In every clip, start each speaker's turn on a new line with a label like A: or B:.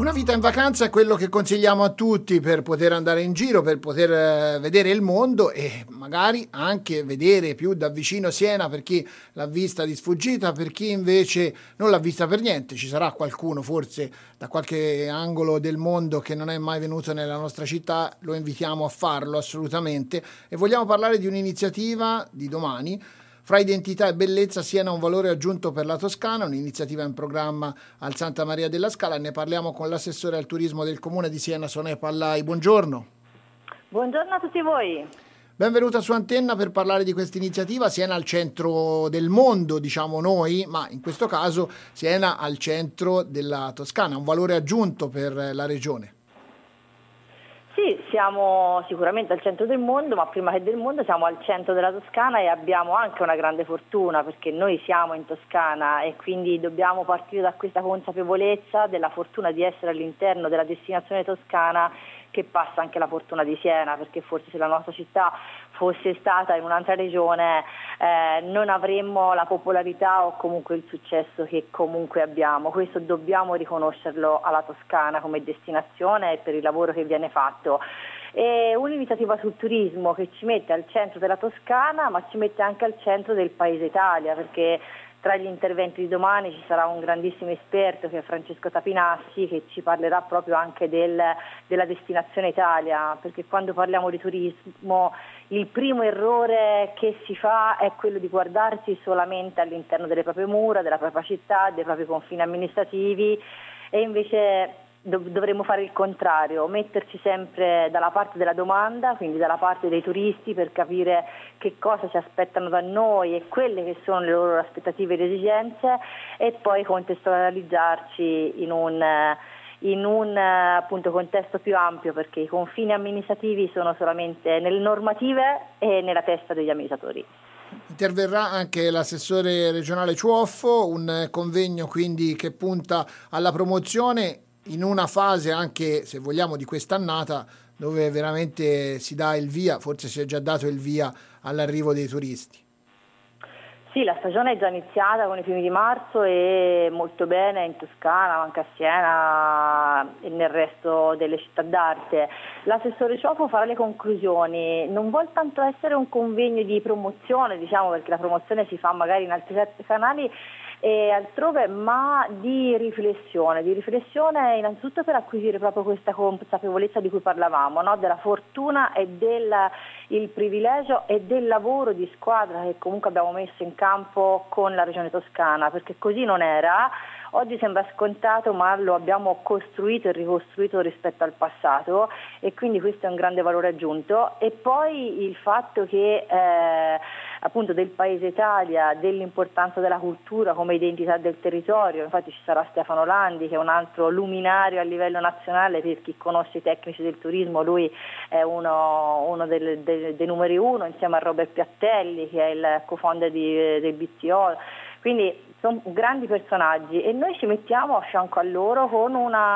A: Una vita in vacanza è quello che consigliamo a tutti per poter andare in giro, per poter vedere il mondo e magari anche vedere più da vicino Siena per chi l'ha vista di sfuggita, per chi invece non l'ha vista per niente. Ci sarà qualcuno forse da qualche angolo del mondo che non è mai venuto nella nostra città, lo invitiamo a farlo assolutamente e vogliamo parlare di un'iniziativa di domani. Fra identità e bellezza, Siena ha un valore aggiunto per la Toscana, un'iniziativa in programma al Santa Maria della Scala. Ne parliamo con l'assessore al turismo del comune di Siena, Sonè Pallai. Buongiorno.
B: Buongiorno a tutti voi.
A: Benvenuta su Antenna per parlare di questa iniziativa. Siena al centro del mondo, diciamo noi, ma in questo caso Siena al centro della Toscana, un valore aggiunto per la regione.
B: Sì, siamo sicuramente al centro del mondo, ma prima che del mondo siamo al centro della Toscana e abbiamo anche una grande fortuna perché noi siamo in Toscana e quindi dobbiamo partire da questa consapevolezza della fortuna di essere all'interno della destinazione toscana, che passa anche la fortuna di Siena, perché forse se la nostra città fosse stata in un'altra regione non avremmo la popolarità o comunque il successo che comunque abbiamo. Questo dobbiamo riconoscerlo alla Toscana come destinazione e per il lavoro che viene fatto. È un'iniziativa sul turismo che ci mette al centro della Toscana, ma ci mette anche al centro del Paese Italia, perché tra gli interventi di domani ci sarà un grandissimo esperto che è Francesco Tapinassi, che ci parlerà proprio anche della destinazione Italia, perché quando parliamo di turismo il primo errore che si fa è quello di guardarsi solamente all'interno delle proprie mura, della propria città, dei propri confini amministrativi, e invece dovremmo fare il contrario, metterci sempre dalla parte della domanda, quindi dalla parte dei turisti, per capire che cosa ci aspettano da noi e quelle che sono le loro aspettative ed esigenze, e poi contestualizzarci in un appunto contesto più ampio, perché i confini amministrativi sono solamente nelle normative e nella testa degli amministratori.
A: Interverrà anche l'assessore regionale Ciuoffo, un convegno quindi che punta alla promozione in una fase anche, se vogliamo, di quest'annata dove veramente si dà il via, forse si è già dato il via all'arrivo dei turisti.
B: Sì, la stagione è già iniziata con i primi di marzo e molto bene in Toscana, ma anche a Siena e nel resto delle città d'arte. L'assessore Ciofo farà le conclusioni, non vuol tanto essere un convegno di promozione, diciamo, perché la promozione si fa magari in altri canali e altrove, ma di riflessione innanzitutto per acquisire proprio questa consapevolezza di cui parlavamo, no? Della fortuna e il privilegio e del lavoro di squadra che comunque abbiamo messo in campo con la Regione Toscana, perché così non era. Oggi sembra scontato, ma lo abbiamo costruito e ricostruito rispetto al passato, e quindi questo è un grande valore aggiunto. E poi il fatto che appunto del Paese Italia, dell'importanza della cultura come identità del territorio. Infatti ci sarà Stefano Landi, che è un altro luminario a livello nazionale. Per chi conosce i tecnici del turismo, lui è uno dei numeri uno, insieme a Robert Piattelli, che è il co-founder del BTO. Quindi sono grandi personaggi e noi ci mettiamo a fianco a loro con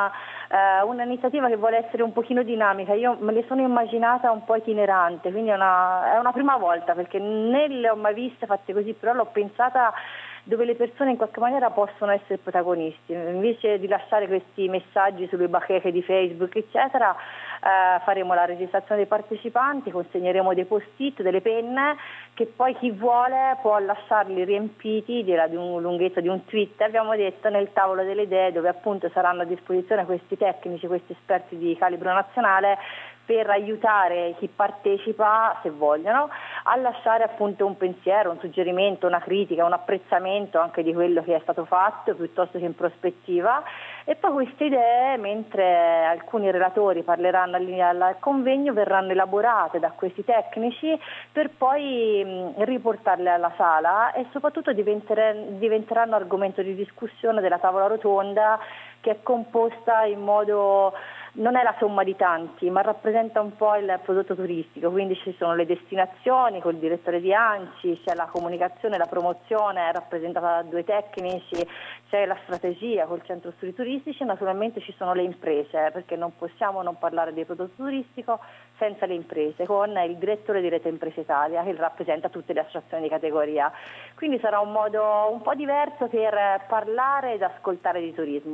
B: un'iniziativa che vuole essere un pochino dinamica. Io me le sono immaginata un po' itinerante, quindi è una prima volta, perché né le ho mai viste fatte così, però l'ho pensata dove le persone in qualche maniera possono essere protagonisti. Invece di lasciare questi messaggi sulle bacheche di Facebook eccetera, faremo la registrazione dei partecipanti, consegneremo dei post-it, delle penne, che poi chi vuole può lasciarli riempiti di una lunghezza di un tweet, abbiamo detto, nel tavolo delle idee, dove appunto saranno a disposizione questi tecnici, questi esperti di calibro nazionale, per aiutare chi partecipa, se vogliono, a lasciare appunto un pensiero, un suggerimento, una critica, un apprezzamento anche di quello che è stato fatto, piuttosto che in prospettiva. E poi queste idee, mentre alcuni relatori parleranno al convegno, verranno elaborate da questi tecnici per poi riportarle alla sala, e soprattutto diventeranno argomento di discussione della tavola rotonda, che è composta in modo, non è la somma di tanti, ma rappresenta un po' il prodotto turistico. Quindi ci sono le destinazioni col direttore di ANCI, c'è la comunicazione, la promozione rappresentata da 2 tecnici, c'è la strategia col centro studi turistici, e naturalmente ci sono le imprese, perché non possiamo non parlare di prodotto turistico senza le imprese, con il direttore di Rete Imprese Italia, che rappresenta tutte le associazioni di categoria. Quindi sarà un modo un po' diverso per parlare ed ascoltare di turismo.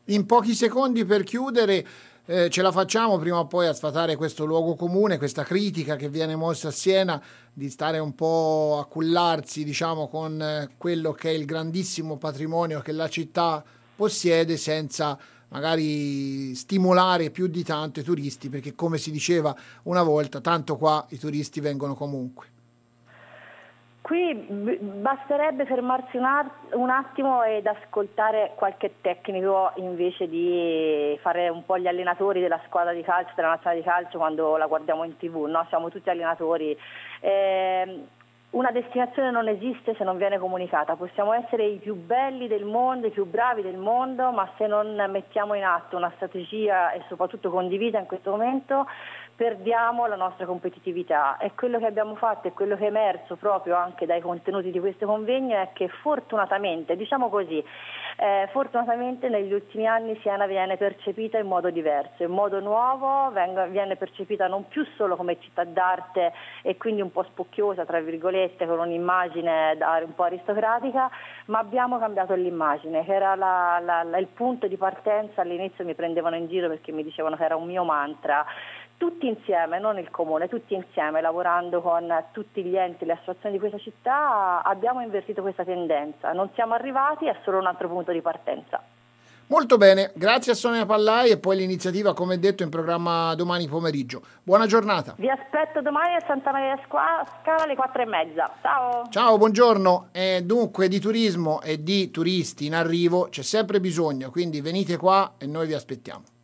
A: In pochi secondi per chiudere, ce la facciamo prima o poi a sfatare questo luogo comune, questa critica che viene mossa a Siena di stare un po' a cullarsi, diciamo, con quello che è il grandissimo patrimonio che la città possiede, senza magari stimolare più di tanto i turisti, perché come si diceva una volta, tanto qua i turisti vengono comunque.
B: Qui basterebbe fermarsi un attimo ed ascoltare qualche tecnico invece di fare un po' gli allenatori della squadra di calcio, della nazionale di calcio quando la guardiamo in TV, no? Siamo tutti allenatori. Una destinazione non esiste se non viene comunicata, possiamo essere i più belli del mondo, i più bravi del mondo, ma se non mettiamo in atto una strategia e soprattutto condivisa in questo momento, perdiamo la nostra competitività. E quello che abbiamo fatto e quello che è emerso proprio anche dai contenuti di questo convegno è che fortunatamente, diciamo così, fortunatamente negli ultimi anni Siena viene percepita in modo diverso, in modo nuovo, viene percepita non più solo come città d'arte e quindi un po' spocchiosa, tra virgolette, con un'immagine un po' aristocratica, ma abbiamo cambiato l'immagine, che era il punto di partenza. All'inizio mi prendevano in giro perché mi dicevano che era un mio mantra. Tutti insieme, non il comune, tutti insieme, lavorando con tutti gli enti, le associazioni di questa città, abbiamo invertito questa tendenza. Non siamo arrivati, è solo un altro punto di partenza.
A: Molto bene, grazie a Sonia Pallai, e poi l'iniziativa, come detto, in programma domani pomeriggio. Buona giornata.
B: Vi aspetto domani a Santa Maria Scala alle 4:30. Ciao.
A: Ciao, buongiorno. Dunque di turismo e di turisti in arrivo c'è sempre bisogno, quindi venite qua e noi vi aspettiamo.